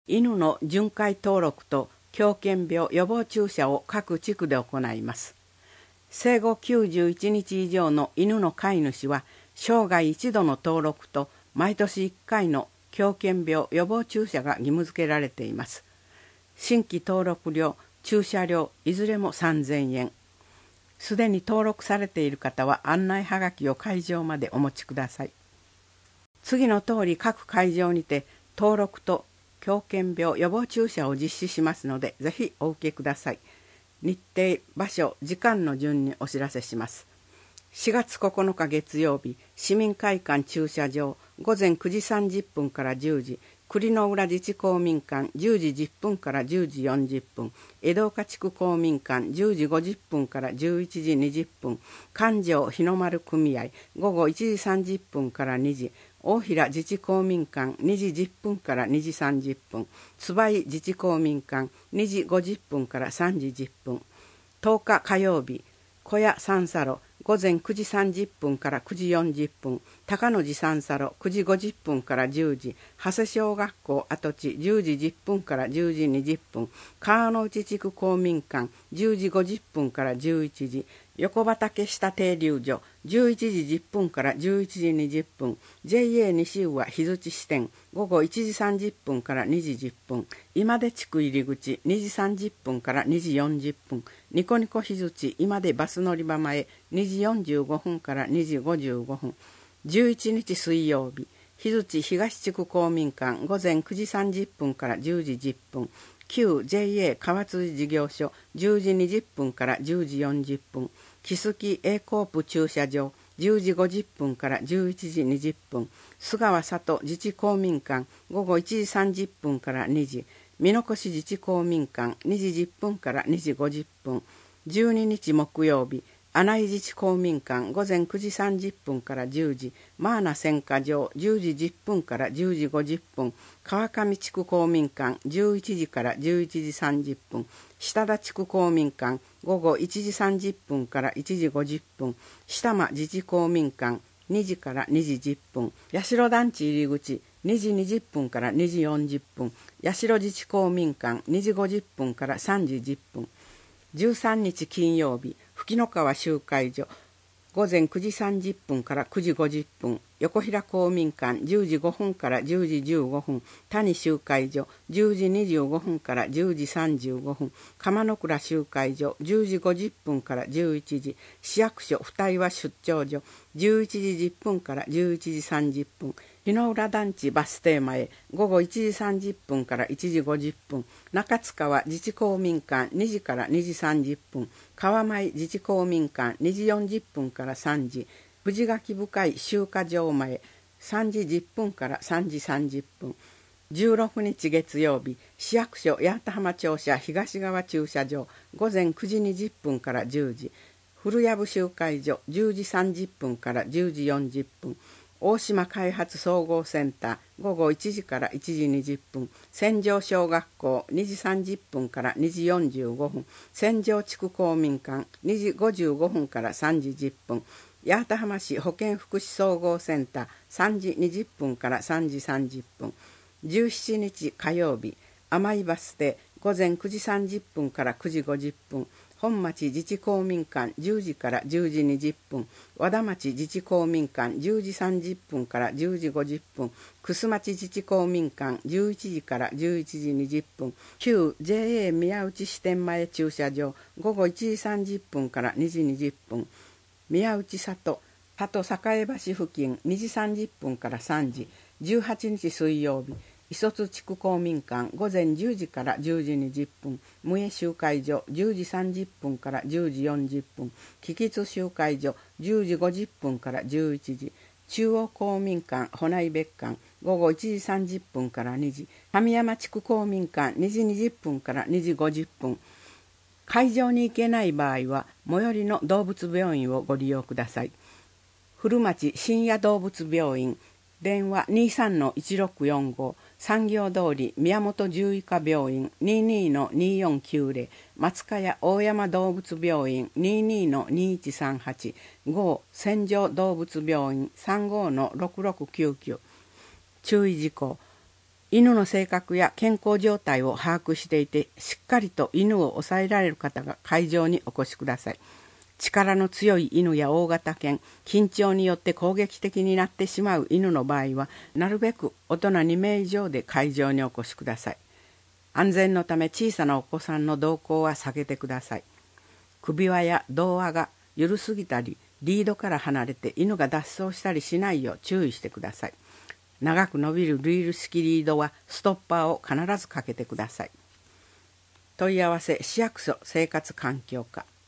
犬の巡回登録と狂犬病予防注射を各地区で行います。生後91日以上の犬の飼い主は生涯一度の登録と毎年1回の狂犬病予防注射が義務付けられています。新規登録料、注射料いずれも3000円。すでに登録されている方は案内はがきを会場までお持ちください。次の通り各会場にて登録と狂犬病予防注射を実施しますので、ぜひお受けください。日程、場所、時間の順にお知らせします。4月9日月曜日、市民会館駐車場、午前9時30分から10時、栗の浦自治公民館10時10分から10時40分、江戸岡地区公民館10時50分から11時20分、環状日の丸組合午後1時30分から2時、大平自治公民館2時10分から2時30分、椿井自治公民館2時50分から3時10分、10日火曜日、小屋三叉路午前9時30分から9時40分、高野寺三叉路9時50分から10時、長谷小学校跡地10時10分から10時20分、川之内地区公民館10時50分から11時、横畑下停留所11時10分から11時20分、JA 西宇和日槌支店午後1時30分から2時10分、今出地区入り口2時30分から2時40分、ニコニコ日槌今出バス乗り場前2時45分から2時55分、11日水曜日、日槌東地区公民館午前9時30分から10時10分、旧 JA 川辻事業所10時20分から10時40分、木槻 A コープ駐車場10時50分から11時20分、須川里自治公民館午後1時30分から2時、美濃越自治公民館2時10分から2時50分、12日木曜日、阿内自治公民館午前9時30分から10時、マーナ選果場10時10分から10時50分、川上地区公民館11時から11時30分、下田地区公民館午後1時30分から1時50分、下間自治公民館2時から2時10分、八代団地入り口2時20分から2時40分、八代自治公民館2時50分から3時10分、13日金曜日、吹野川集会所午前9時30分から9時50分、横平公民館10時5分から10時15分、谷集会所10時25分から10時35分、鎌の倉集会所10時50分から11時、市役所二岩出張所11時10分から11時30分、日の浦団地バス停前午後1時30分から1時50分、中津川自治公民館2時から2時30分、川前自治公民館2時40分から3時、藤垣深い集荷場前3時10分から3時30分、16日月曜日、市役所八幡浜庁舎東側駐車場午前9時20分から10時、古藪集会所10時30分から10時40分、大島開発総合センター午後1時から1時20分、千条小学校2時30分から2時45分、千条地区公民館2時55分から3時10分、八幡浜市保健福祉総合センター3時20分から3時30分、17日火曜日、甘井バス停午前9時30分から9時50分、本町自治公民館10時から10時20分、和田町自治公民館10時30分から10時50分、楠町自治公民館11時から11時20分、旧 JA 宮内支店前駐車場午後1時30分から2時20分、宮内里栄橋付近2時30分から3時、18日水曜日、磯津地区公民館午前10時から10時20分、無江集会所10時30分から10時40分、木津集会所10時50分から11時、中央公民館保内別館午後1時30分から2時、神山地区公民館2時20分から2時50分。会場に行けない場合は最寄りの動物病院をご利用ください。古町深夜動物病院、電話 23-1645、産業通り宮本獣医科病院 22-2490、松茅大山動物病院 22-2138、郷千条動物病院 35-6699。注意事項。 犬の性格や健康状態を把握していて、しっかりと犬を抑えられる方が会場にお越しください。力の強い犬や大型犬、緊張によって攻撃的になってしまう犬の場合は、なるべく大人2名以上で会場にお越しください。安全のため小さなお子さんの同行は避けてください。首輪や胴輪が緩すぎたり、リードから離れて犬が脱走したりしないよう注意してください。長く伸びるリール式リードはストッパーを必ずかけてください。問い合わせ市役所生活環境課